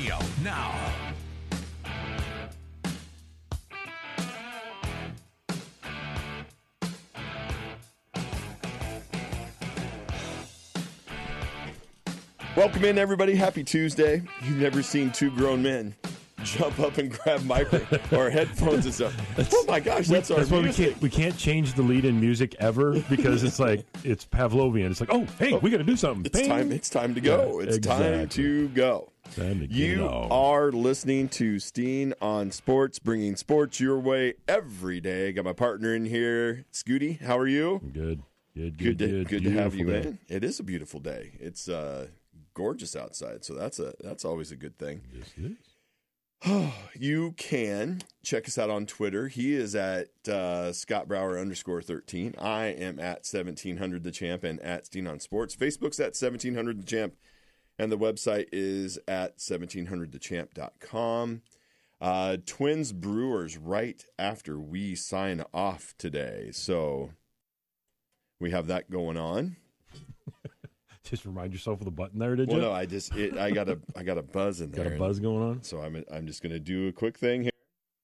Radio now. Welcome in, everybody. Happy Tuesday. You've never seen two grown men jump up and grab or headphones and stuff. Oh my gosh, that's our music. We can't change the lead-in music ever because it's like it's Pavlovian. It's like, we got to do something. It's time to go. Yeah, it's time to go. You are listening to Steen on Sports, bringing sports your way every day. Got my partner in here, Scooty. How are you? Good. Good to have you in. It is a beautiful day. It's gorgeous outside, so that's always a good thing. Yes, it is. You can check us out on Twitter. He is at Scott Brower _13. I am at 1700 the champ and at Steen on Sports. Facebook's at 1700 the champ, and the website is at 1700thechamp.com. Twins Brewers right after we sign off today, so we have that going on. Just remind yourself of the button there, did you? Well, no, I got a buzz in there. Got a buzz going on? So I'm just going to do a quick thing here.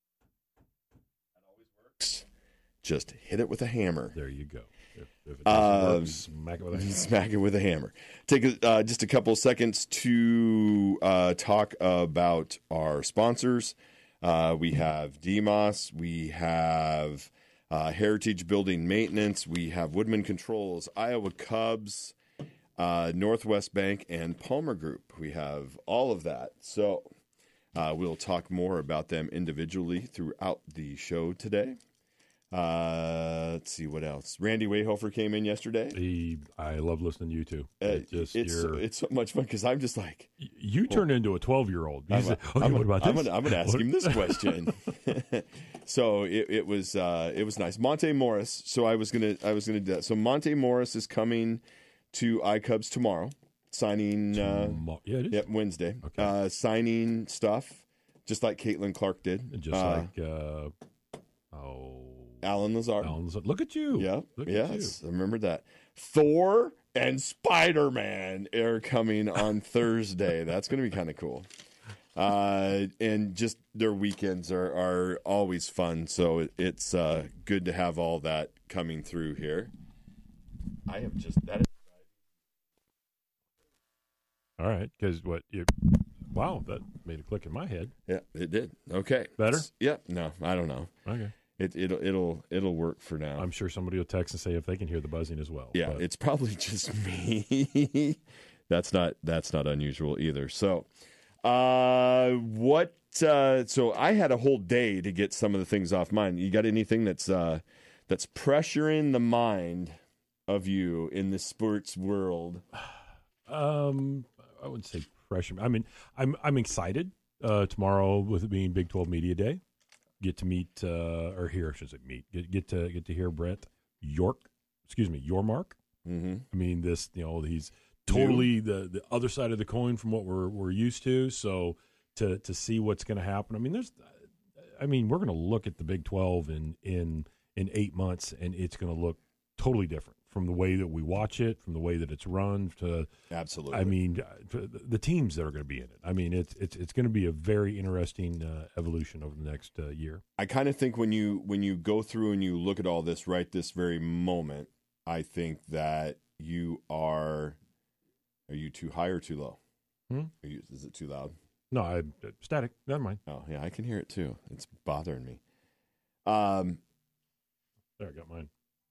That always works. Just hit it with a hammer. There you go. If it doesn't work, smack it with a hammer. Smack it with a hammer. Take just a couple seconds to talk about our sponsors. We have DMOS. We have Heritage Building Maintenance. We have Woodman Controls, Iowa Cubs, Northwest Bank, and Palmer Group. We have all of that. So we'll talk more about them individually throughout the show today. Let's see what else. Randy Wayhofer came in yesterday. I love listening to you too. It's so much fun because I'm just like you turned into a 12-year-old. What about this? I'm going to ask him this question. So it was nice. Monte Morris. So I was gonna do that. So Monte Morris is coming to iCubs tomorrow, signing. It is. Wednesday. Okay. Signing stuff, just like Caitlin Clark did. And just like Alan Lazard. Look at you. Yeah. Look yes. at you. I remember that. Thor and Spider-Man are coming on Thursday. That's going to be kind of cool. And just their weekends are always fun. So it's good to have all that coming through here. All right, because wow, that made a click in my head. Yeah, it did. Okay, better. No, I don't know. Okay, it'll work for now. I'm sure somebody will text and say if they can hear the buzzing as well. Yeah, it's probably just me. That's not unusual either. So, so I had a whole day to get some of the things off mine. You got anything that's pressuring the mind of you in the sports world? I wouldn't say pressure. I mean, I'm excited tomorrow with it being Big 12 Media Day. Get to meet or hear, I should say meet. Get to hear Brett Yormark. Mm-hmm. I mean, he's totally the other side of the coin from what we're used to. So to see what's going to happen. I mean, we're going to look at the Big 12 in 8 months, and it's going to look totally different from the way that we watch it, from the way that it's run. Absolutely. I mean, the teams that are going to be in it. I mean, it's going to be a very interesting evolution over the next year. I kind of think when you go through and you look at all this right this very moment, I think that are you too high or too low? Is it too loud? No, static. Never mind. Oh yeah, I can hear it too. It's bothering me. There, I got mine.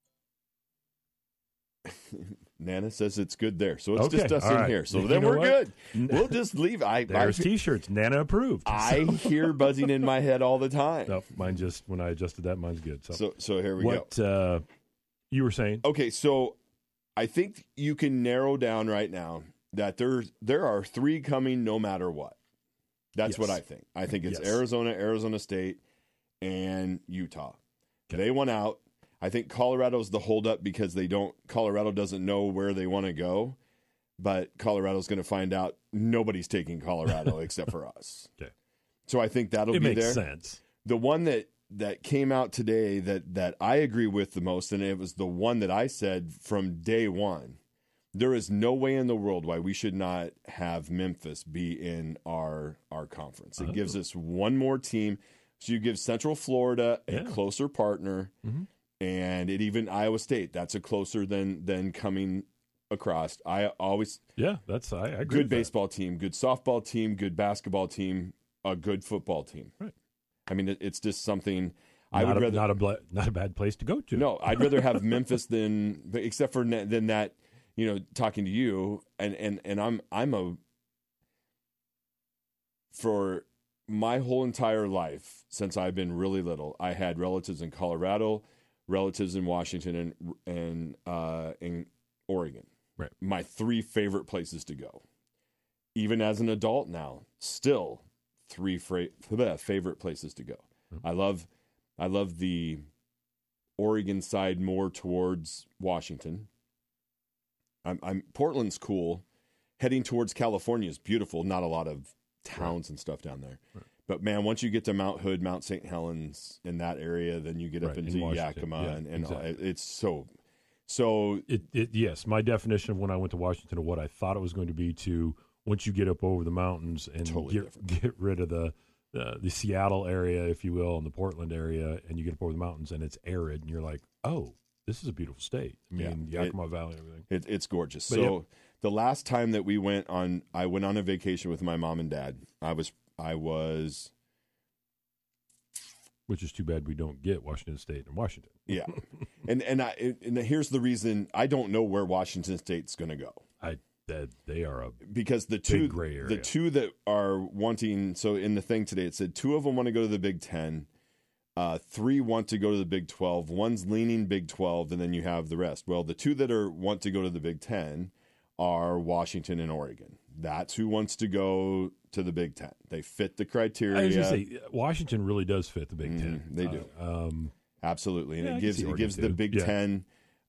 Nana says it's good there, so it's just us all in right. here. So then we're good. We'll just leave. There's T-shirts. Nana approved. I hear buzzing in my head all the time. No, mine just when I adjusted that, mine's good. So here we go. What you were saying? Okay, so I think you can narrow down right now that there are three coming no matter what. That's what I think. I think it's Arizona, Arizona State, and Utah. Okay. They went out. I think Colorado's the holdup because Colorado doesn't know where they want to go, but Colorado's going to find out nobody's taking Colorado except for us. Okay. So I think that'll be there. It makes sense. The one that came out today that I agree with the most, and it was the one that I said from day one, There is no way in the world why we should not have Memphis be in our conference. It gives us one more team. So you give Central Florida a closer partner, and it even Iowa State. That's a closer than coming across. I always I agree. Good baseball team, good softball team, good basketball team, a good football team. Right. I mean, it's just something. Not a bad place to go to. No, I'd rather have Memphis except for than that. You know, talking to you, and I'm for my whole entire life since I've been really little, I had relatives in Colorado, relatives in Washington, and in Oregon. Right. My 3 favorite places to go. Even as an adult now, still 3 favorite places to go. Mm-hmm. I love the Oregon side more towards Washington. Portland's cool. Heading towards California is beautiful. Not a lot of towns and stuff down there. Right. But man, once you get to Mount Hood, Mount St. Helens in that area, then you get up into Yakima, and exactly. It's so. Yes, my definition of when I went to Washington of what I thought it was going to be to once you get up over the mountains and totally get rid of the Seattle area, if you will, and the Portland area, and you get up over the mountains and it's arid, and you're like, oh, this is a beautiful state. I mean, Yakima Valley and everything. It's gorgeous. But the last time that I went on a vacation with my mom and dad. I was. Which is too bad we don't get Washington State and Washington. Yeah, and here's the reason I don't know where Washington State's going to go. They are because the big gray area. The 2 that are wanting. So in the thing today, it said 2 of them want to go to the Big 10. 3 want to go to the Big 12. 1's leaning Big 12, and then you have the rest. Well, the 2 that want to go to the Big 10 are Washington and Oregon. That's who wants to go to the Big 10. They fit the criteria. I was going to say, Washington really does fit the Big 10. They do. Absolutely. And it gives the Big 10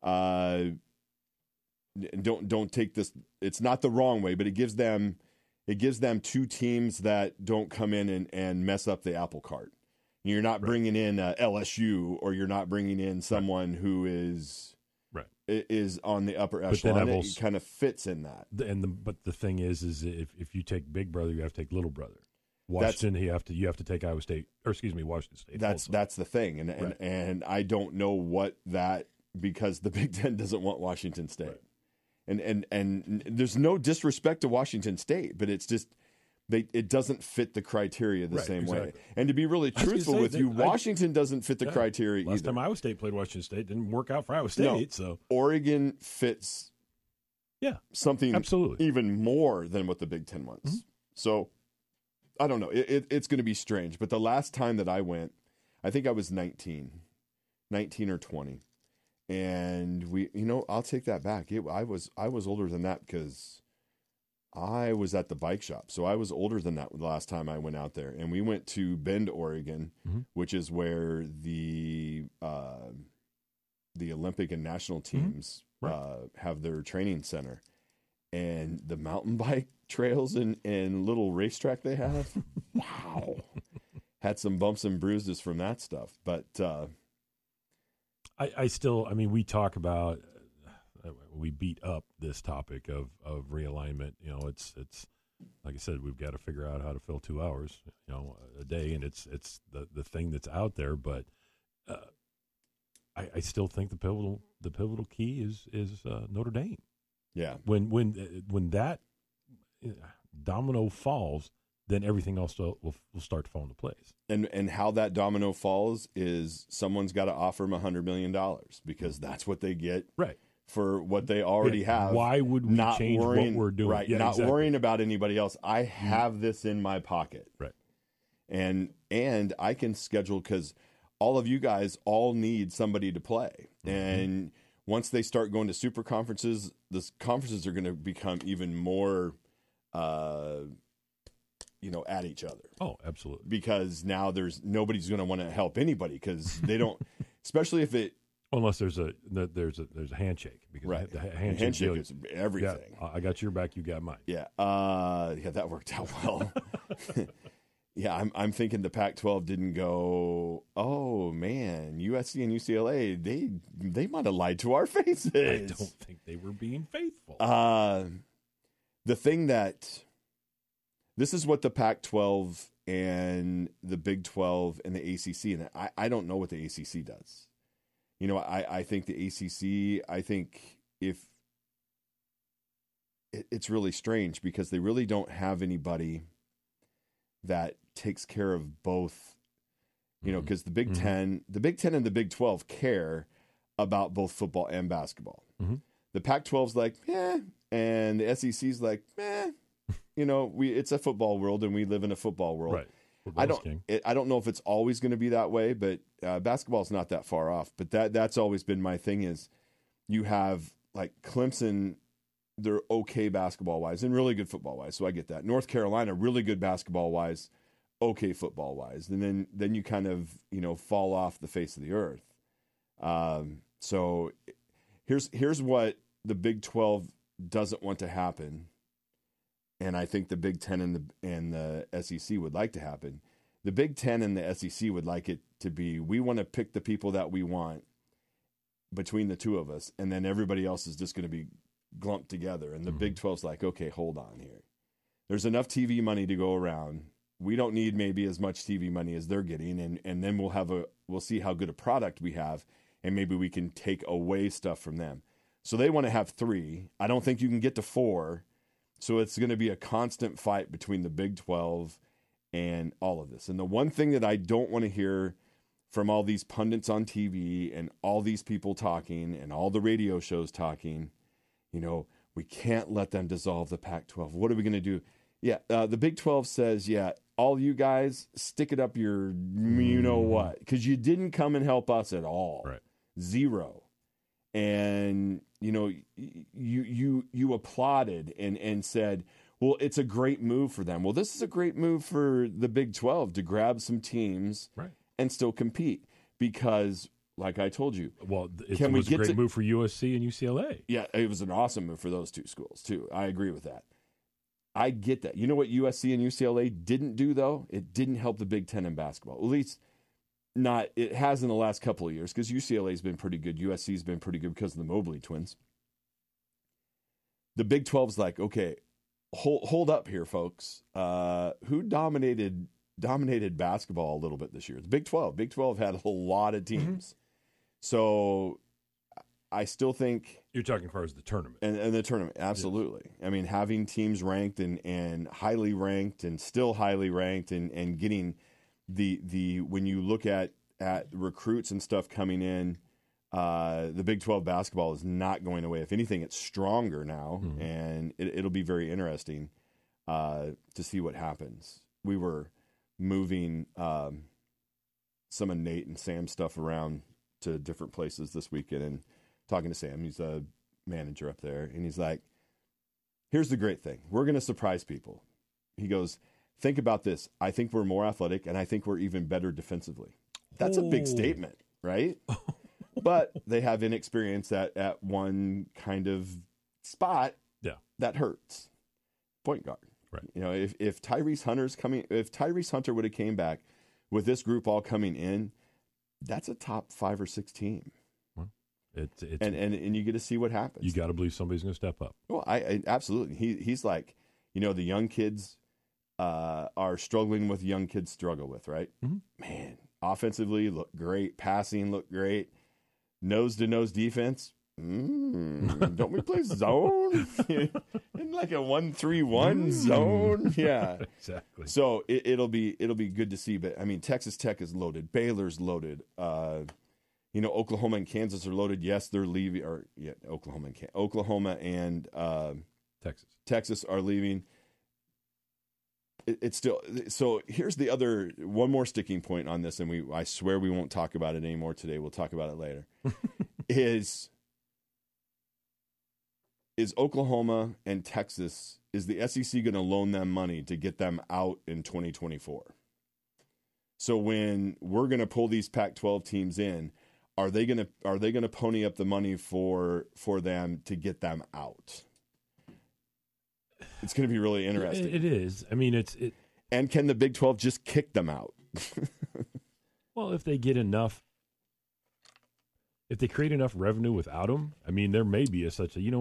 don't take this. It's not the wrong way, but it gives them 2 teams that don't come in and mess up the apple cart. You're not bringing in LSU, or you're not bringing in someone who is on the upper echelon. It kind of fits in that. But the thing is if you take Big Brother, you have to take Little Brother. Washington, you have to take Washington State. That's the thing, and I don't know what that, because the Big Ten doesn't want Washington State. Right. And there's no disrespect to Washington State, but it's just it doesn't fit the criteria the same way. And to be really truthful with you, Washington doesn't fit the criteria either. Last time Iowa State played Washington State, didn't work out for Iowa State. So Oregon fits something absolutely even more than what the Big Ten wants. Mm-hmm. So I don't know. It's going to be strange. But the last time that I went, I think I was 19 or 20. And I'll take that back. I was older than that because I was at the bike shop. So I was older than that the last time I went out there. And we went to Bend, Oregon, which is where the Olympic and national teams have their training center. And the mountain bike trails and little racetrack they have, wow. Had some bumps and bruises from that stuff. But we talk about, we beat up this topic of realignment. It's like I said, we've got to figure out how to fill 2 hours, a day, and it's the thing that's out there. But I still think the pivotal key is Notre Dame. Yeah. When that domino falls, then everything else will start to fall into place. And how that domino falls is someone's got to offer them $100 million, because that's what they get for what they already have. Why would we change what we're doing? Right. Yeah, not worrying about anybody else. I have this in my pocket. Right. And I can schedule, because all of you guys all need somebody to play. Mm-hmm. And once they start going to super conferences, the conferences are going to become even more at each other. Oh, absolutely. Because now nobody's going to want to help anybody, because they don't, especially if it. Unless there's a handshake, because the handshake is everything. Yeah, I got your back, you got mine. Yeah. That worked out well. Yeah, I'm thinking the Pac-12 didn't go, oh man, USC and UCLA, they might have lied to our faces. I don't think they were being faithful. The thing that this is what the Pac-12 and the Big 12 and the ACC, and I don't know what the ACC does. You know, I think the ACC, I think if it's really strange because they really don't have anybody that takes care of both, you know, because the Big Ten and the Big 12 care about both football and basketball. The Pac-12's like, and the SEC's like, you know, it's a football world and we live in a football world. Right. I don't know if it's always going to be that way, but basketball's not that far off. But that's always been my thing is you have like Clemson, they're okay basketball-wise and really good football-wise, so I get that. North Carolina, really good basketball-wise, okay football-wise. And then you kind of, you know, fall off the face of the earth. So here's what the Big 12 doesn't want to happen, and I think the Big Ten and the SEC would like to happen. The Big Ten and the SEC would like it to be, we want to pick the people that we want between the two of us, and then everybody else is just going to be glumped together. And the Big 12's like, okay, hold on here. There's enough TV money to go around. We don't need maybe as much TV money as they're getting, and then we'll see how good a product we have, and maybe we can take away stuff from them. So they want to have 3. I don't think you can get to 4. So it's going to be a constant fight between the Big 12 and all of this. And the one thing that I don't want to hear from all these pundits on TV and all these people talking and all the radio shows talking, you know, we can't let them dissolve the Pac-12. What are we going to do? Yeah, the Big 12 says, all you guys, stick it up your you-know-what, because you didn't come and help us at all. Right. 0. And, you know, you applauded and said, well, it's a great move for them. Well, this is a great move for the Big 12 to grab some teams and still compete because, like I told you. Well, it was a great move for USC and UCLA. Yeah, it was an awesome move for those two schools, too. I agree with that. I get that. You know what USC and UCLA didn't do, though? It didn't help the Big Ten in basketball. At least not. It has in the last couple of years because UCLA's been pretty good. USC's been pretty good because of the Mobley twins. The Big 12's like, okay, hold up here, folks. Who dominated basketball a little bit this year? The Big 12. Big 12 had a lot of teams. So I still think you're talking as far as the tournament and the tournament. Absolutely. Yes. I mean, having teams ranked and highly ranked and still highly ranked and getting the when you look at recruits and stuff coming in, the Big 12 basketball is not going away. If anything, it's stronger now, and it'll be very interesting to see what happens. We were moving some of Nate and Sam's stuff around to different places this weekend and talking to Sam. He's a manager up there, and he's like, here's the great thing. We're going to surprise people. He goes, think about this. I think we're more athletic, and I think we're even better defensively. That's a big statement, right? But they have inexperience at one kind of spot that hurts. Point guard. Right. You know, if Tyrese Hunter would have came back with this group all coming in, that's a top 5 or 6 team. Well, it's and you get to see what happens. You got to believe somebody's going to step up. Well, I absolutely. He's like, you know, the young kids are struggling with young kids struggle with, right? Man, offensively look great, passing look great, nose to nose defense. Don't we play zone in like a 1-3-1 zone? Yeah, exactly. So it'll be good to see. But I mean, Texas Tech is loaded. Baylor's loaded. You know, Oklahoma and Kansas are loaded. Yes, they're leaving. Oklahoma and Texas are leaving. It's still so. Here's the other one more sticking point on this, and I swear we won't talk about it anymore today. We'll talk about it later. Is Oklahoma and Texas, is the SEC going to loan them money to get them out in 2024? So when we're going to pull these Pac-12 teams in, are they going to pony up the money for them to get them out? It's going to be really interesting. It is. I mean, And can the Big 12 just kick them out? Well, if they get enough. If they create enough revenue without them, I mean, there may be you know what,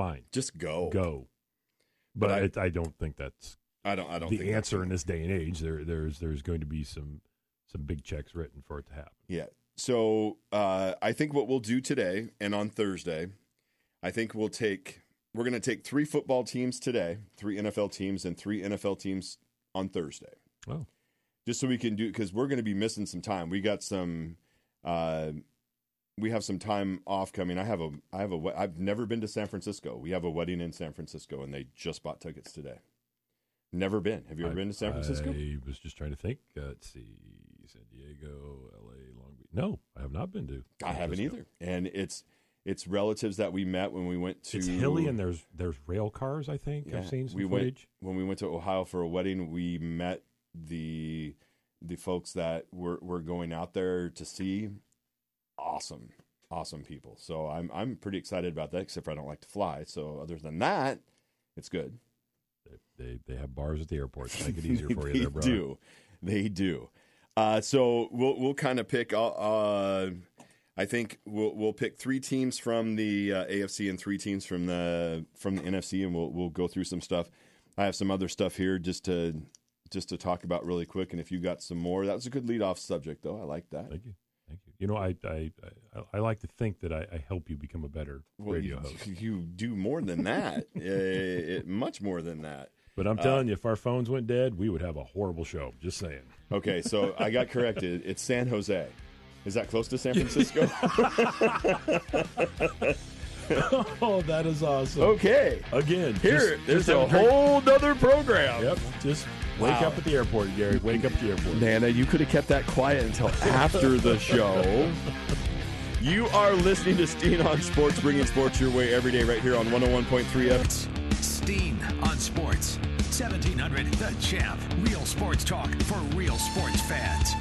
fine. Just go. Go. But I don't think that's I don't the think answer in this day and age. There's going to be some big checks written for it to happen. Yeah. So I think what we'll do today and on Thursday, I think we're going to take 3 football teams today, 3 NFL teams, and 3 NFL teams on Thursday. Oh. Just so we can do, because we're going to be missing some time. We got some, we have some time off coming. I've never been to San Francisco. We have a wedding in San Francisco, and they just bought tickets today. Never been. Have you ever been to San Francisco? I was just trying to think. Let's see, San Diego, L.A., Long Beach. No, I have not been to. I haven't either. And it's relatives that we met when we went to. It's hilly, and there's rail cars. I think I've seen some footage. When we went to Ohio for a wedding. We met the folks that were going out there to see. Awesome people. So I'm pretty excited about that. Except for I don't like to fly. So other than that, it's good. They have bars at the airport to make it easier for you there, brother. They do. So we'll kind of pick. I think we'll pick 3 teams from the AFC and 3 teams from the NFC, and we'll go through some stuff. I have some other stuff here just to talk about really quick. And if you got some more, that was a good lead-off subject, though. I like that. Thank you. You know, I like to think that I help you become a better radio host. You do more than that, much more than that. But I'm telling you, if our phones went dead, we would have a horrible show. Just saying. Okay, so I got corrected. It's San Jose. Is that close to San Francisco? Oh, that is awesome. Okay. Again, there's a whole other program. Yep. Just wake up at the airport, Gary. Wake up at the airport. Nana, you could have kept that quiet until after the show. You are listening to Steen on Sports, bringing sports your way every day right here on 101.3 FM. Steen on Sports. 1700 The Champ. Real sports talk for real sports fans.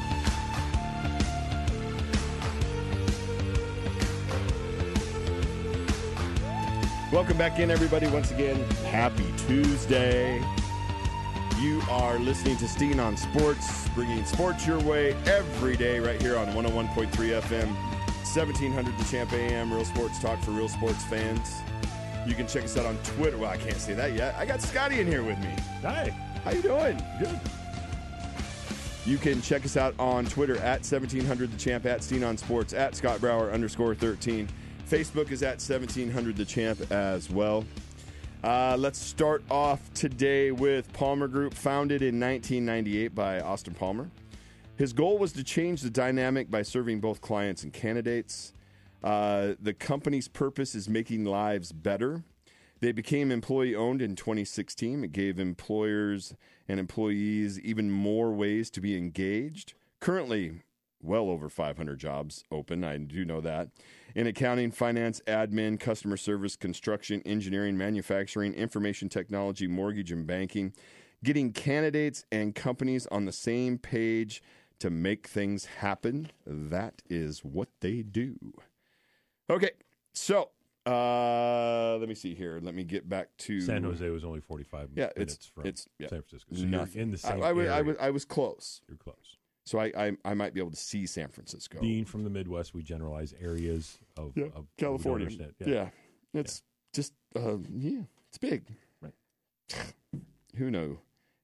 Welcome back in, everybody. Once again, happy Tuesday. You are listening to Steen on Sports, bringing sports your way every day right here on 101.3 FM, 1700 The Champ AM, real sports talk for real sports fans. You can check us out on Twitter. Well, I can't say that yet. I got Scotty in here with me. Hi. How you doing? Good. You can check us out on Twitter at 1700 The Champ, at Steen on Sports, at Scott Brower _13. Facebook is at 1700 The Champ as well. Let's start off today with Palmer Group, founded in 1998 by Austin Palmer. His goal was to change the dynamic by serving both clients and candidates. The company's purpose is making lives better. They became employee-owned in 2016. It gave employers and employees even more ways to be engaged. Currently, well over 500 jobs open. I do know that. In accounting, finance, admin, customer service, construction, engineering, manufacturing, information technology, mortgage, and banking. Getting candidates and companies on the same page to make things happen. That is what they do. Okay, so let me see here. Let me get back to San Jose was only 45 minutes from San Francisco. So you're in the same area. I was close. You're close. So I might be able to see San Francisco. Being from the Midwest, we generalize areas of California. It's just it's big. Right. Who knew?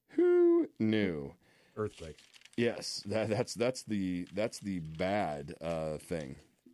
Earthquake. Yes, that's the bad thing.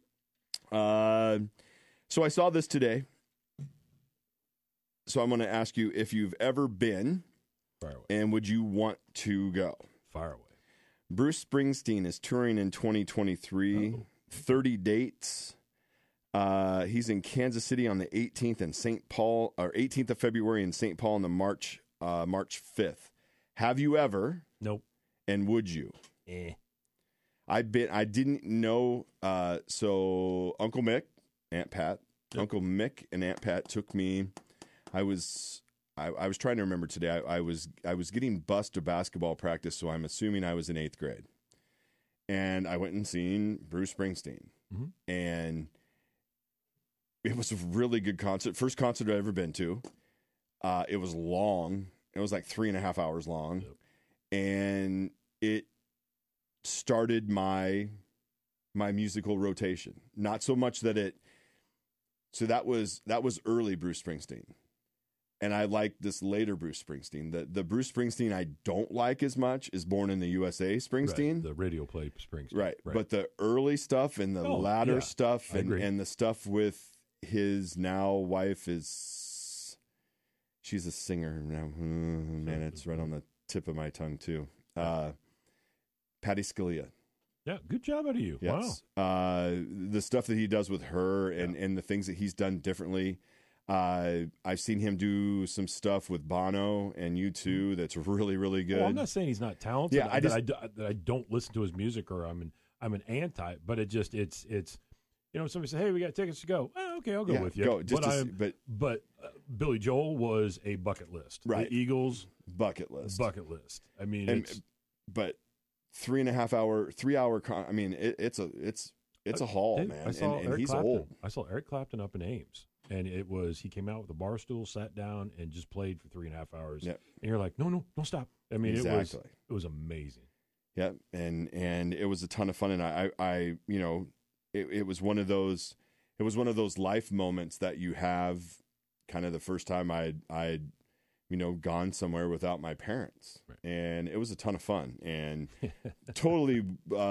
So I saw this today. So I'm going to ask you if you've ever been, Fire away. And would you want to go? Fire away. Bruce Springsteen is touring in 2023, 30 dates. He's in Kansas City on the 18th and St. Paul, or 18th of February in St. Paul on the March 5th. Have you ever? Nope. And would you? I didn't know. So Uncle Mick, Aunt Pat, Uncle Mick and Aunt Pat took me. I was trying to remember today. I was getting bused to basketball practice, so I'm assuming I was in 8th grade. And I went and seen Bruce Springsteen. Mm-hmm. And it was a really good concert. First concert I've ever been to. It was long. It was like 3.5 hours long. Yep. And it started my musical rotation. Not so much that it So that was early Bruce Springsteen. And I like this later Bruce Springsteen. The Bruce Springsteen I don't like as much is Born in the USA Springsteen. Right, the radio play Springsteen. Right. But the early stuff and the latter stuff and the stuff with his now wife she's a singer now. Man, it's right on the tip of my tongue too. Patty Scalia. Yeah, good job out of you. Yes. Wow. The stuff that he does with her and the things that he's done differently. I've seen him do some stuff with Bono and U2 that's really, really good. Well, I'm not saying he's not talented. Yeah, that I don't listen to his music or I'm an anti. But it's somebody say, hey, we got tickets to go. Oh, okay, I'll go with you. But Billy Joel was a bucket list. Right. The Eagles bucket list. I mean, but 3.5 hour, 3 hour. It's a haul, man. And he's Clapton. old. I saw Eric Clapton up in Ames. And he came out with a bar stool, sat down, and just played for 3.5 hours. Yep. And you're like, no, don't stop. I mean, exactly. it was amazing. Yeah, and it was a ton of fun. And it was one of those life moments that you have, kind of the first time I'd gone somewhere without my parents, right. And it was a ton of fun and totally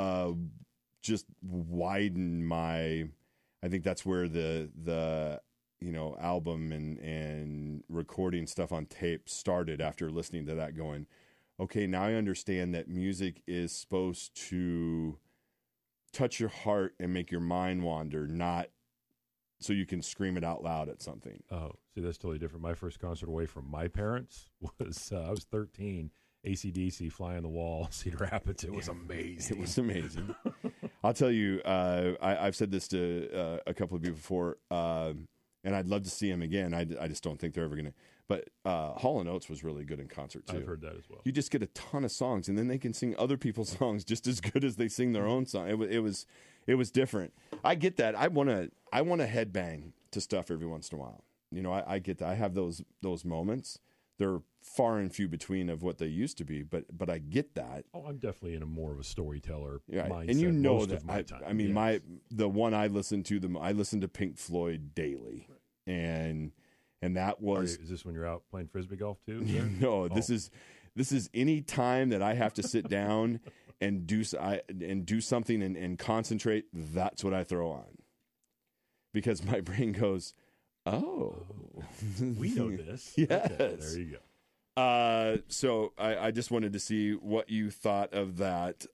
just widened my. I think that's where the album and recording stuff on tape started after listening to that, going, okay, now I understand that music is supposed to touch your heart and make your mind wander, not so you can scream it out loud at something. Oh, see, that's totally different. My first concert away from my parents was, I was 13, AC/DC, Fly on the Wall, Cedar Rapids. It was amazing. It was amazing. I'll tell you, I've said this to a couple of you before, and I'd love to see them again. I just don't think they're ever going to. But Hall & Oates was really good in concert, too. I've heard that as well. You just get a ton of songs, and then they can sing other people's songs just as good as they sing their own song. It was different. I get that. I want to headbang to stuff every once in a while. I get that. I have those moments. They're far and few between of what they used to be, but I get that. Oh, I'm definitely in a more of a storyteller mindset. And most that of my time. I mean, the one I listen to Pink Floyd daily, right. and that was. Is this when you're out playing frisbee golf too? No, this is any time that I have to sit down and do something and concentrate. That's what I throw on, because my brain goes, oh. We know this. Yes. Okay, there you go. So I just wanted to see what you thought of that.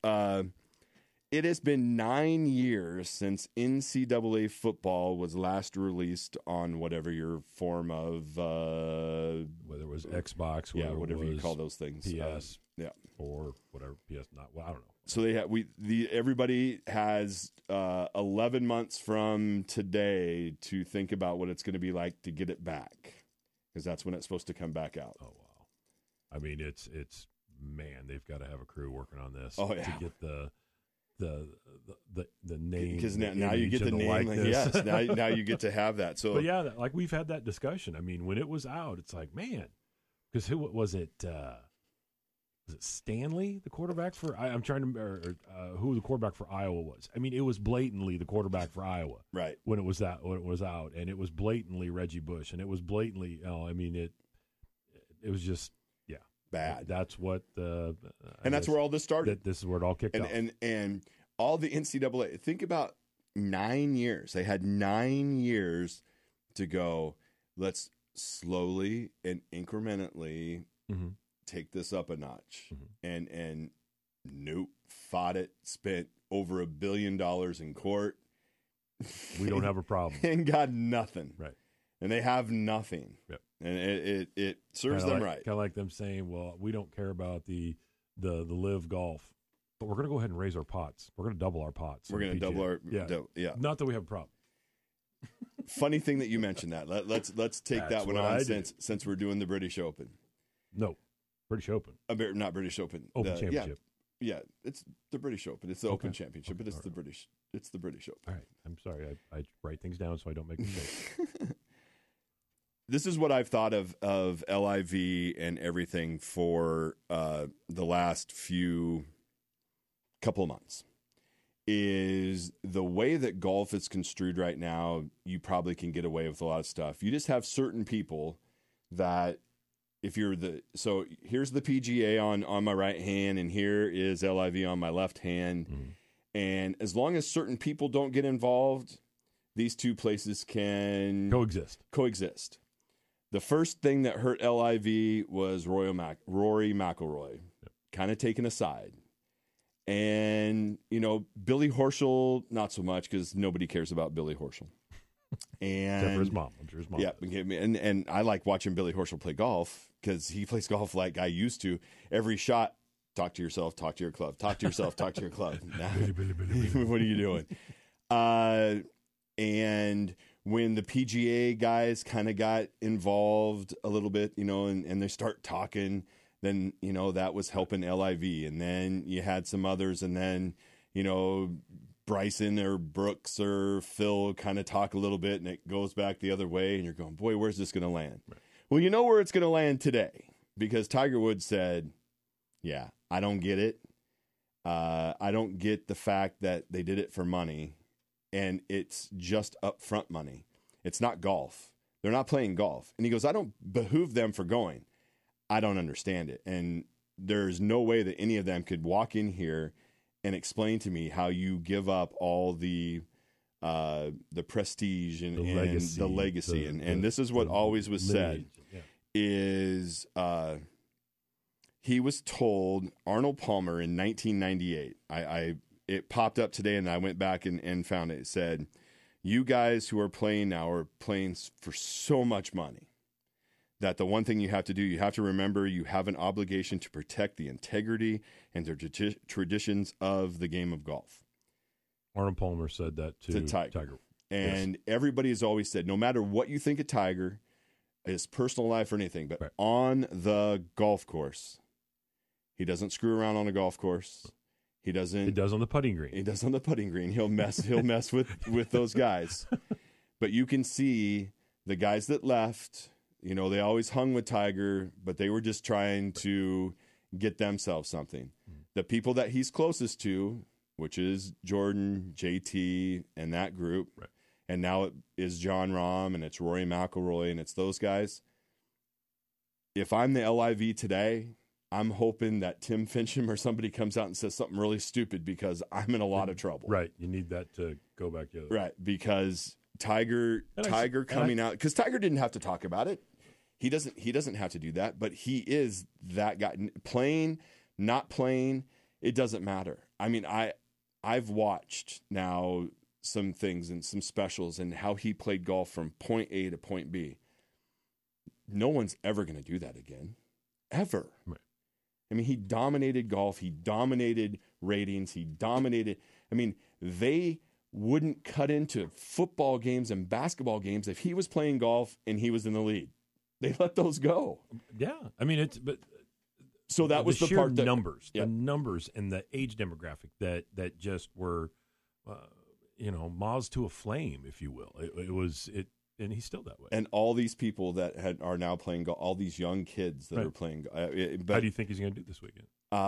It has been 9 years since NCAA football was last released on whatever your form of whether it was Xbox, whatever you call those things, PS, or whatever PS. I don't know. So everybody has 11 months from today to think about what it's going to be like to get it back, because that's when it's supposed to come back out. Oh wow! I mean, it's man, they've got to have a crew working on this to get the name, because now you get the name. Yes, now you get to have that. So, but yeah, like we've had that discussion. I mean, when it was out, it's like, man, because who was it? Was it Stanley, the quarterback for? I'm trying to remember who the quarterback for Iowa was. I mean, it was blatantly the quarterback for Iowa, right? When it was out, and it was blatantly Reggie Bush, and it was blatantly. I mean, it was just bad. That's what and that's where all this started. This is where it all kicked off. And all the NCAA. Think about 9 years. They had 9 years to go. Let's slowly and incrementally. Mm-hmm. Take this up a notch, and nope, fought it, spent over $1 billion in court. We don't have a problem, and got nothing. Right, and they have nothing. Yep. And it serves them right. Kind of like them saying, "Well, we don't care about the live golf, but we're going to go ahead and raise our pots. We're going to double our pots. We're going to double our yeah. Not that we have a problem." Funny thing that you mentioned that. Let's take that one on since we're doing the British Open. No. British Open. Not British Open. Open Championship. Yeah, it's the British Open. It's the Open Championship, but it's the British. It's the British Open. All right. I'm sorry. I write things down so I don't make mistakes. This is what I've thought of LIV and everything for the last couple of months. is the way that golf is construed right now. You probably can get away with a lot of stuff. You just have certain people that if you're so here's the PGA on my right hand, and here is LIV on my left hand. And as long as certain people don't get involved, these two places can coexist. The first thing that hurt LIV was Rory McIlroy, kind of taken aside. And, Billy Horschel, not so much, because nobody cares about Billy Horschel. And except for his mom. I'm sure his mom. Yeah, and I like watching Billy Horschel play golf because he plays golf like I used to. Every shot, talk to yourself, talk to your club, talk to yourself, talk to your club. Billy. What are you doing? And when the PGA guys kind of got involved a little bit, and they start talking, then, that was helping LIV. And then you had some others, and then, Bryson or Brooks or Phil kind of talk a little bit, and it goes back the other way, and you're going, boy, where's this going to land? Right. Well, you know where it's going to land today, because Tiger Woods said, yeah, I don't get it. I don't get the fact that they did it for money, and it's just upfront money. It's not golf. They're not playing golf. And he goes, I don't behoove them for going. I don't understand it. And there's no way that any of them could walk in here and explain to me how you give up all the prestige and the legacy. And this is what always was said, is he was told, Arnold Palmer in 1998, it popped up today and I went back and found it. It said, you guys who are playing now are playing for so much money that the one thing you have to do, you have to remember you have an obligation to protect the integrity and the traditions of the game of golf. Arnold Palmer said that to Tiger. And everybody has always said, no matter what you think of Tiger, his personal life or anything, but on the golf course, he doesn't screw around on a golf course. He does on the putting green. He does on the putting green. He'll mess with those guys. But you can see the guys that left, they always hung with Tiger, but they were just trying to get themselves something. The people that he's closest to, which is Jordan, JT, and that group, and now it is Jon Rahm, and it's Rory McIlroy, and it's those guys. If I'm the LIV today, I'm hoping that Tim Fincham or somebody comes out and says something really stupid, because I'm in a lot of trouble. Right. You need that to go back the other way. Right. Because Tiger coming out, because Tiger didn't have to talk about it. He doesn't have to do that, but he is that guy. Playing, not playing, it doesn't matter. I mean, I've watched now some things and some specials and how he played golf from point A to point B. No one's ever going to do that again. Ever. Right. I mean, he dominated golf. He dominated ratings. They wouldn't cut into football games and basketball games if he was playing golf and he was in the lead. They let those go. Yeah. I mean, so that was the part that numbers, the numbers and the age demographic that just were, moths to a flame, if you will. And he's still that way. And all these people that are now playing golf, all these young kids that are playing golf. How do you think he's going to do this weekend?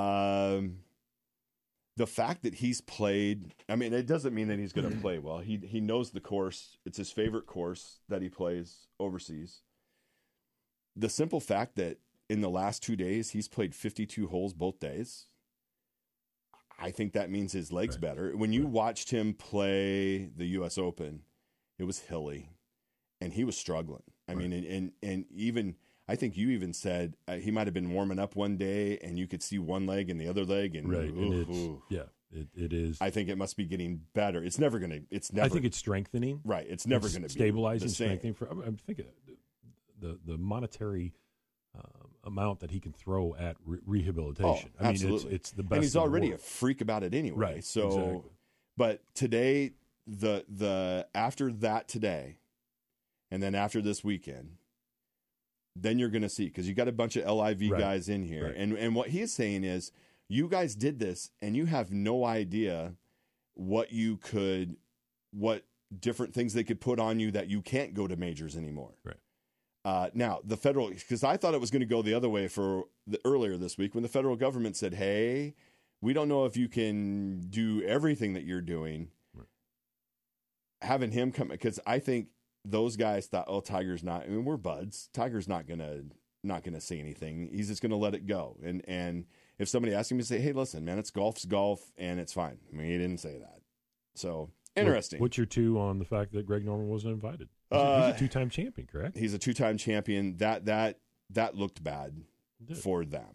The fact that he's played, it doesn't mean that he's going to play well. He knows the course. It's his favorite course that he plays overseas. The simple fact that in the last 2 days, he's played 52 holes both days, I think that means his leg's better. When you watched him play the U.S. Open, it was hilly. And he was struggling. I mean, and even I think you even said he might have been warming up one day, and you could see one leg and the other leg, and it is. I think it must be getting better. It's never going to. I think it's strengthening. Right. It's never going to be stabilizing, strengthening. I'm thinking the monetary amount that he can throw at rehabilitation. Absolutely. It's the best. And he's already a freak about it anyway. Right. So, exactly. But today, the after that today. And then after this weekend, then you're going to see, because you got a bunch of LIV guys in here. Right. And what he is saying is, you guys did this, and you have no idea what different things they could put on you that you can't go to majors anymore. Right. Now, the federal, because I thought it was going to go the other way earlier this week when the federal government said, hey, we don't know if you can do everything that you're doing. Right. Having him come, because I think those guys thought, oh, Tiger's not. I mean, we're buds. Tiger's not gonna say anything. He's just gonna let it go. And if somebody asks him to say, hey, listen, man, golf's golf, and it's fine. I mean, he didn't say that. So interesting. What's your two on the fact that Greg Norman wasn't invited? He's a two-time champion, correct? He's a two-time champion. That looked bad for them.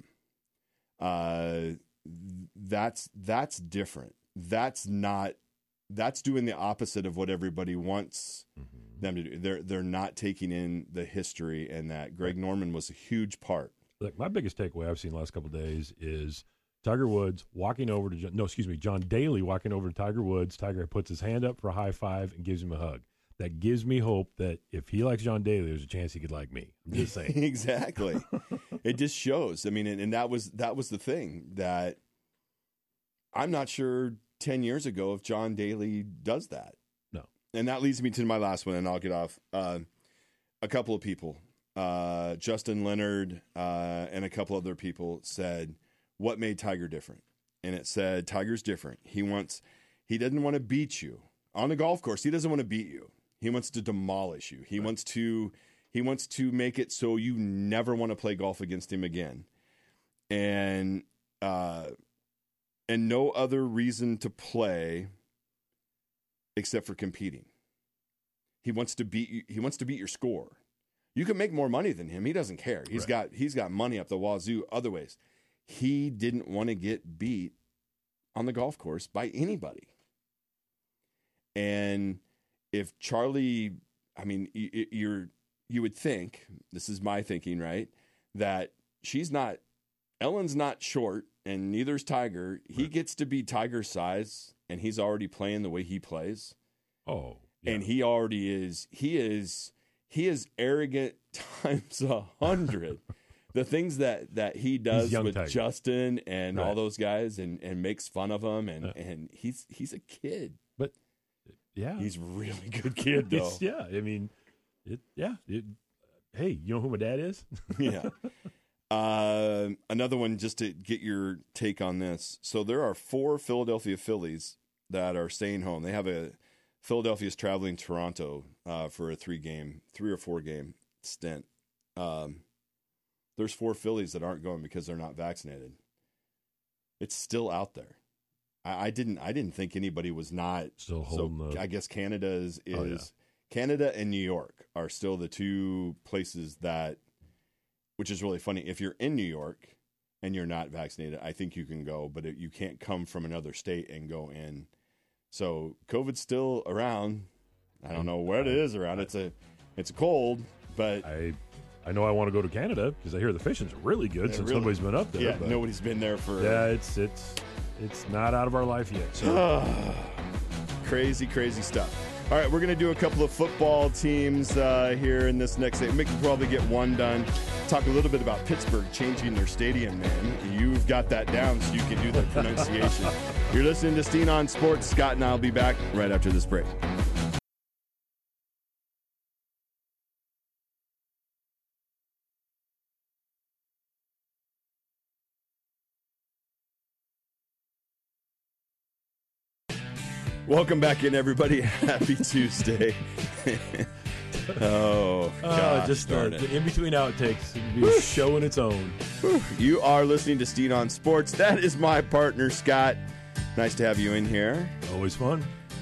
That's different. That's doing the opposite of what everybody wants them to do. They're not taking in the history, and that Greg Norman was a huge part. Look, my biggest takeaway I've seen the last couple of days is Tiger Woods walking over to John Daly walking over to Tiger Woods. Tiger puts his hand up for a high five and gives him a hug. That gives me hope that if he likes John Daly, there's a chance he could like me. I'm just saying. Exactly. It just shows. I mean, and that was the thing that I'm not sure 10 years ago if John Daly does that. No. And that leads me to my last one, and I'll get off. A couple of people, Justin Leonard and a couple other people said, what made Tiger different? And it said, Tiger's different. He doesn't want to beat you. On the golf course, he doesn't want to beat you. He wants to demolish you. He wants to make it so you never want to play golf against him again. And no other reason to play except for competing. He wants to beat you. He wants to beat your score. You can make more money than him. He doesn't care. He's got money up the wazoo other ways. He didn't want to get beat on the golf course by anybody. And if Charlie, I mean, you would think, this is my thinking, right, that Ellen's not short, and neither's Tiger. He gets to be Tiger's size, and he's already playing the way he plays. Oh, yeah. And he already is. He is arrogant times 100. The things that he does with Tiger. Justin and all those guys, and makes fun of them, and he's a kid. But yeah, he's a really good kid, though. I mean, hey, you know who my dad is? Yeah. Another one, just to get your take on this. So there are 4 Philadelphia Phillies that are staying home. They have Philadelphia's traveling Toronto for a 3 or 4 game stint. There's 4 Phillies that aren't going because they're not vaccinated. It's still out there. I didn't think anybody was not still holding. So I guess Canada is Canada and New York are still the 2 places that, which is really funny. If you're in New York and you're not vaccinated, I think you can go, but you can't come from another state and go in. So COVID's still around. I don't know what it is around. It's a cold, but I know I want to go to Canada because I hear the fishing's really good since nobody's been up there. Yeah, nobody's been there for. Yeah, it's not out of our life yet. So. Crazy stuff. All right, we're going to do a couple of football teams here in this next. We can probably get one done. Talk a little bit about Pittsburgh changing their stadium name. You've got that down, so you can do the pronunciation. You're listening to Steen on Sports. Scott and I will be back right after this break. Welcome back in, everybody. Happy Tuesday. Just the in-between outtakes. It'd be a show in its own. You are listening to Steen on Sports. That is my partner, Scott. Nice to have you in here. Always fun.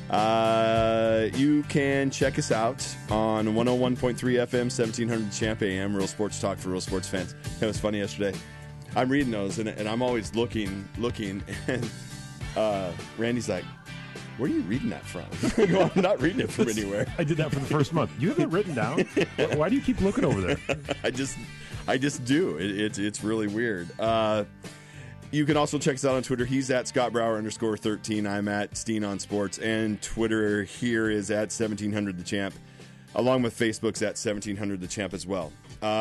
You can check us out on 101.3 FM, 1700 Champ AM, Real Sports Talk for real sports fans. It was funny yesterday. I'm reading those, and I'm always looking, and Randy's like, where are you reading that from? I'm not reading it from anywhere. I did that for the first month. You have it written down? Why do you keep looking over there? I just do. It's really weird. You can also check us out on Twitter. He's at ScottBrower_13. I'm at Steen on Sports. And Twitter here is at 1700 the Champ, along with Facebook's at 1700 the Champ as well.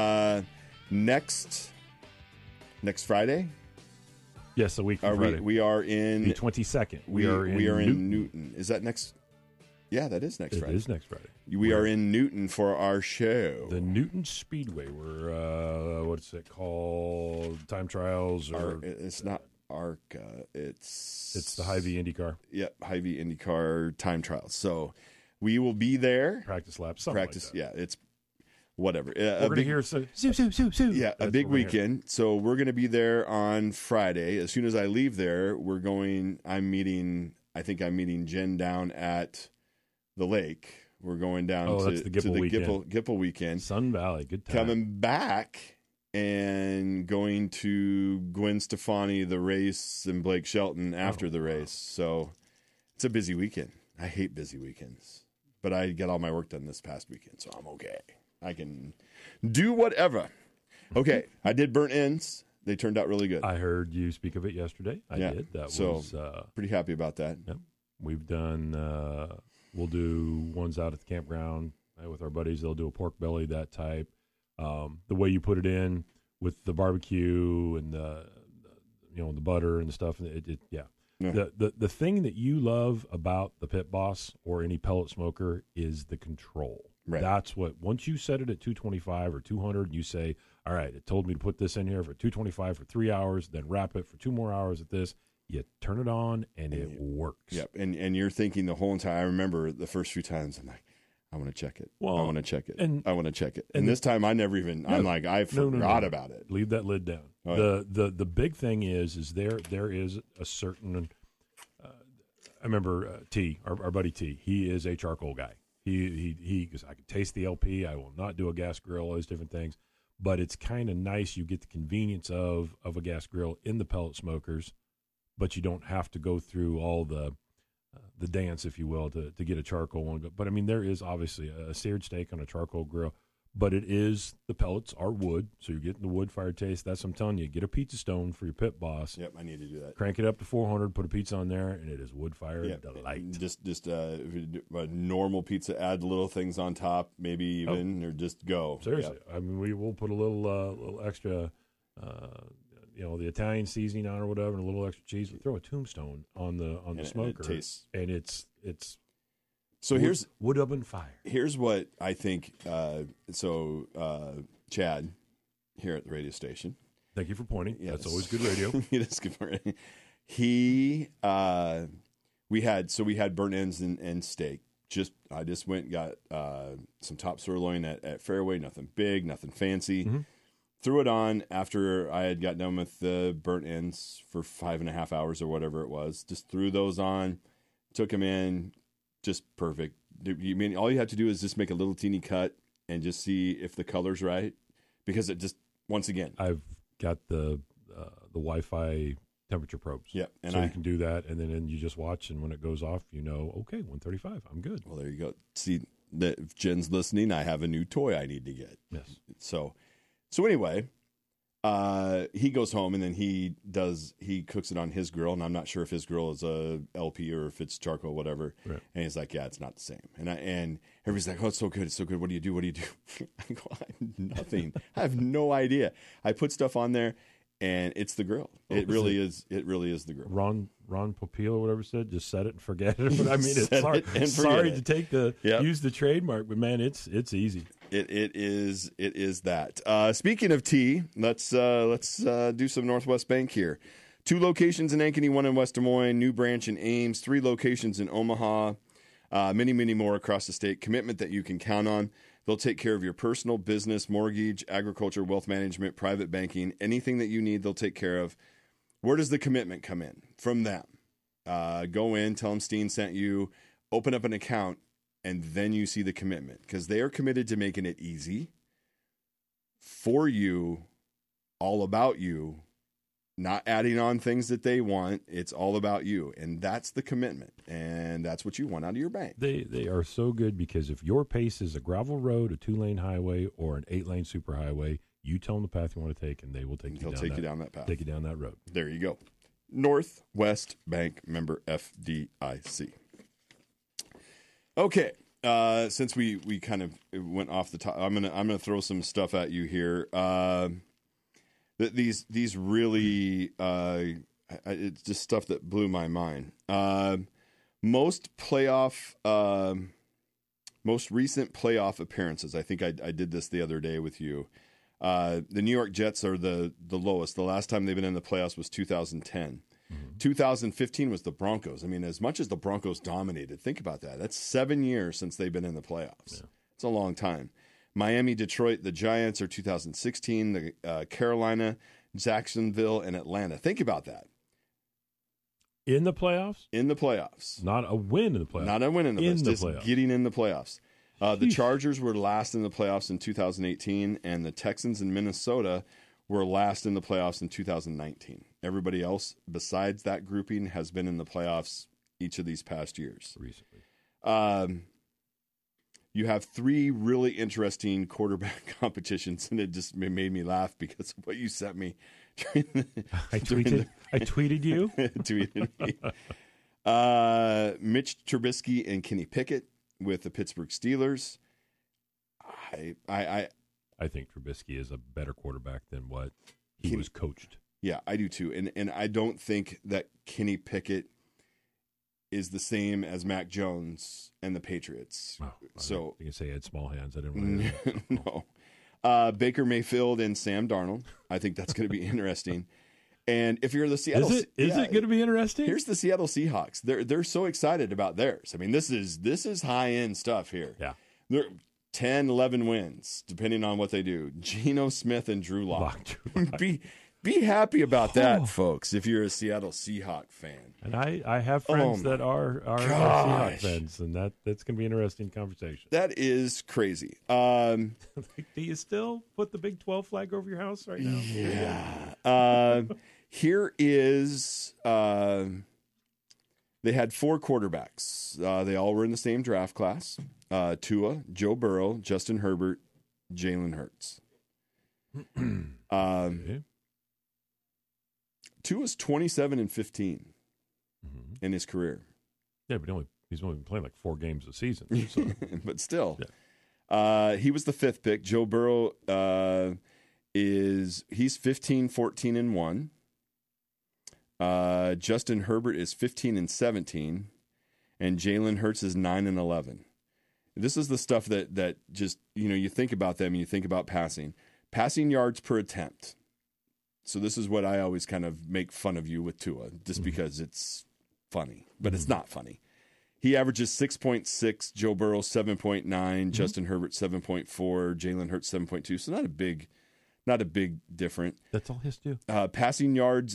Next Friday? Yes, a week from Friday. We are in the 22nd. We are in Newton. Is that next? Yeah, that is next Friday. It is next Friday. We are in Newton for our show. The Newton Speedway. We're what's it called? Time trials or it's not ARCA. It's the Hy-Vee IndyCar. Yeah, Hy-Vee IndyCar time trials. So we will be there. Practice laps, something like that. Yeah, it's whatever. We're going to hear Sue. Yeah, a big weekend. So we're going to be there on Friday. As soon as I leave there, I'm meeting Jen down at the lake. We're going down to the Gipple weekend. Sun Valley, good time. Coming back and going to Gwen Stefani, the race, and Blake Shelton after the race. So it's a busy weekend. I hate busy weekends. But I got all my work done this past weekend, so I'm okay. I can do whatever. Okay, I did burnt ends. They turned out really good. I heard you speak of it yesterday. I did. That was pretty happy about that. Yep. We've done. We'll do ones out at the campground with our buddies. They'll do a pork belly, that type. The way you put it in with the barbecue and the butter and the stuff. Yeah. The thing that you love about the Pit Boss or any pellet smoker is the control. Right. That's what, once you set it at 225 or 200, you say, all right, it told me to put this in here for 225 for 3 hours, then wrap it for 2 more hours at this. You turn it on, and it works. Yep, and you're thinking the whole time. I remember the first few times, I'm like, I want to check it. I want to check it. I want to check it. And this time, I never even. I'm like, I forgot about it. Leave that lid down. Oh, The big thing is there is a certain. I remember T, our buddy T. He is a charcoal guy. He goes, I can taste the LP. I will not do a gas grill. All those different things, but it's kind of nice. You get the convenience of a gas grill in the pellet smokers, but you don't have to go through all the dance, if you will, to get a charcoal one. But I mean, there is obviously a seared steak on a charcoal grill, but the pellets are wood, so you're getting the wood fire taste. That's what I'm telling you. Get a pizza stone for your Pit Boss. Yep, I need to do that. Crank it up to 400, put a pizza on there, and it is wood fire delight. Just a normal pizza, add little things on top, maybe even, or just go. Seriously. Yep. I mean, we will put a little extra, the Italian seasoning on or whatever, and a little extra cheese. We throw a tombstone on the smoker, and it's so here's wood oven fire. Here's what I think. Chad here at the radio station. Thank you for pointing. Yes. That's always good radio. That's good for it. We had burnt ends and steak. I just went and got some top sirloin at Fairway. Nothing big, nothing fancy. Mm-hmm. Threw it on after I had got done with the burnt ends for 5.5 hours or whatever it was. Just threw those on, took them in. Just perfect. You mean all you have to do is just make a little teeny cut and just see if the color's right? Because it just, once again, I've got the Wi-Fi temperature probes. Yeah, and so you can do that, and then you just watch, and when it goes off, okay, 135, I'm good. Well, there you go. See, if Jen's listening, I have a new toy I need to get. Yes. So anyway, he goes home and then he cooks it on his grill, and I'm not sure if his grill is a LP or if it's charcoal, whatever. Right. And he's like, yeah, it's not the same. And everybody's like, oh, it's so good, it's so good. What do you do? I go, nothing. I have no idea. I put stuff on there, and it's the grill. It really is the grill. Ron Popeil or whatever said, just set it and forget it. But I mean, it's sorry to take use the trademark, but man, it's easy. It is that. Speaking of tea, let's do some Northwest Bank here. 2 locations in Ankeny, 1 in West Des Moines, new branch in Ames, 3 locations in Omaha, many, many more across the state. Commitment that you can count on. They'll take care of your personal, business, mortgage, agriculture, wealth management, private banking, anything that you need, they'll take care of. Where does the commitment come in? From them. Go in, tell them Steen sent you, open up an account, and then you see the commitment, because they are committed to making it easy for you, all about you, not adding on things that they want. It's all about you, and that's the commitment, and that's what you want out of your bank. They are so good, because if your pace is a gravel road, a 2-lane highway, or an 8-lane superhighway, you tell them the path you want to take, and they will take you down that path. Take you down that road. There you go. Northwest Bank, member FDIC. Okay, since we kind of went off the top, I'm gonna throw some stuff at you here. These really it's just stuff that blew my mind. Most recent playoff appearances. I think I did this the other day with you. The New York Jets are the lowest. The last time they've been in the playoffs was 2010. 2015 was the Broncos. I mean, as much as the Broncos dominated, think about that. That's 7 years since they've been in the playoffs. Yeah. It's a long time. Miami, Detroit, the Giants are 2016. The Carolina, Jacksonville, and Atlanta. Think about that. In the playoffs? In the playoffs. Not a win in the playoffs. Not a win in the playoffs. Just playoffs. Getting in the playoffs. The Chargers were last in the playoffs in 2018, and the Texans in Minnesota were last in the playoffs in 2019. Everybody else besides that grouping has been in the playoffs each of these past years. Recently. You have 3 really interesting quarterback competitions, and it just made me laugh because of what you sent me. I tweeted you? Tweeted me. Mitch Trubisky and Kenny Pickett with the Pittsburgh Steelers. I think Trubisky is a better quarterback than what he was coached. Yeah, I do too. And I don't think that Kenny Pickett is the same as Mac Jones and the Patriots. Oh, so you can say he had small hands. I didn't really No. Baker Mayfield and Sam Darnold. I think that's going to be interesting. And if you're the Seattle, is it going to be interesting? Here's the Seattle Seahawks. They're so excited about theirs. I mean, this is high end stuff here. Yeah, they're 10, 11 wins depending on what they do. Geno Smith and Drew Lock. Be happy about that, folks. If you're a Seattle Seahawk fan, and I have friends that are Seahawk fans, and that's going to be an interesting conversation. That is crazy. Do you still put the Big 12 flag over your house right now? Yeah. Here is they had 4 quarterbacks. They all were in the same draft class. Tua, Joe Burrow, Justin Herbert, Jalen Hurts. Okay. Tua's 27-15 in his career. Yeah, but he's only been playing like 4 games a season. So. But still, yeah. He was the 5th pick. Joe Burrow he's 15-14-1. Justin Herbert is 15-17, and Jalen Hurts is 9-11. This is the stuff that just you think about them and you think about passing yards per attempt. So this is what I always kind of make fun of you with Tua, just because it's funny, but it's not funny. He averages 6.6, Joe Burrow 7.9, Justin Herbert 7.4, Jalen Hurts 7.2. So not a big difference. That's all his do. Passing touchdowns,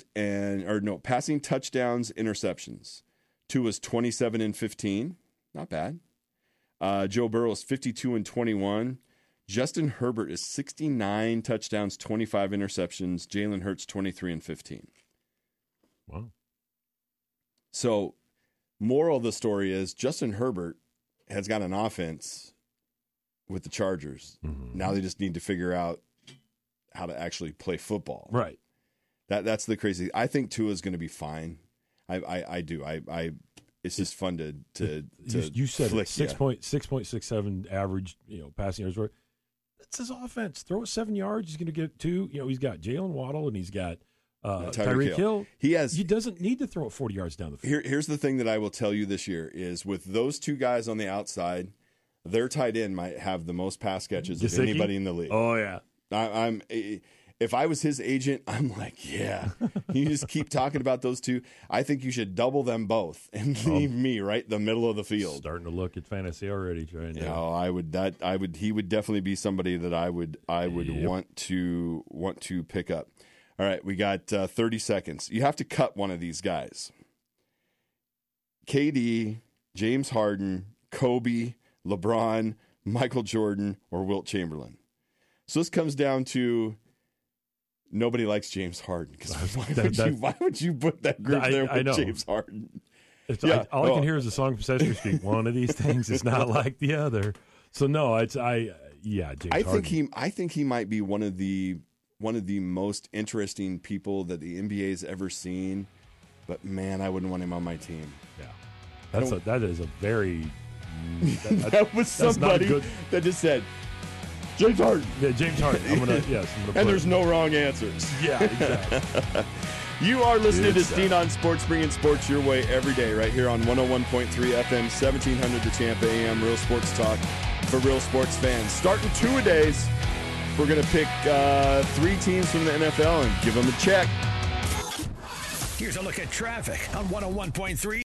interceptions. Tua's 27-15, not bad. Joe Burrow is 52-21. Justin Herbert is 69 touchdowns, 25 interceptions. Jalen Hurts 23-15. Wow. So, moral of the story is Justin Herbert has got an offense with the Chargers. Mm-hmm. Now they just need to figure out how to actually play football. Right. That's the crazy. I think Tua is going to be fine. I do. It's just fun to you said flick, 6.67 average, passing yards. That's his offense. Throw it 7 yards. He's going to get 2. He's got Jalen Waddle and he's got Tyreek Hill. He doesn't need to throw it 40 yards down the field. Here's the thing that I will tell you this year is with those 2 guys on the outside, their tight end might have the most pass catches of anybody in the league. Oh yeah. If I was his agent, I'm like, yeah. You just keep talking about those 2. I think you should double them both and leave me right in the middle of the field. Starting to look at fantasy already, trying to. He would definitely be somebody that I would want to pick up. All right, we got 30 seconds. You have to cut one of these guys. KD, James Harden, Kobe, LeBron, Michael Jordan, or Wilt Chamberlain. So this comes down to nobody likes James Harden. Why would you put that group there with James Harden? All I can hear is a song from Sesame Street. One of these things is not like the other. So no, James Harden. I think he might be one of the most interesting people that the NBA's ever seen. But man, I wouldn't want him on my team. Yeah, that is a very. That was somebody that just said. James Harden. Yeah, James Harden. I'm gonna and there's no wrong answers. Yeah, exactly. You are listening to Steen on Sports, bringing sports your way every day, right here on 101.3 FM, 1700 The Champ AM, Real Sports Talk for real sports fans. Starting 2-a-days. we're going to pick 3 teams from the NFL and give them a check. Here's a look at traffic on 101.3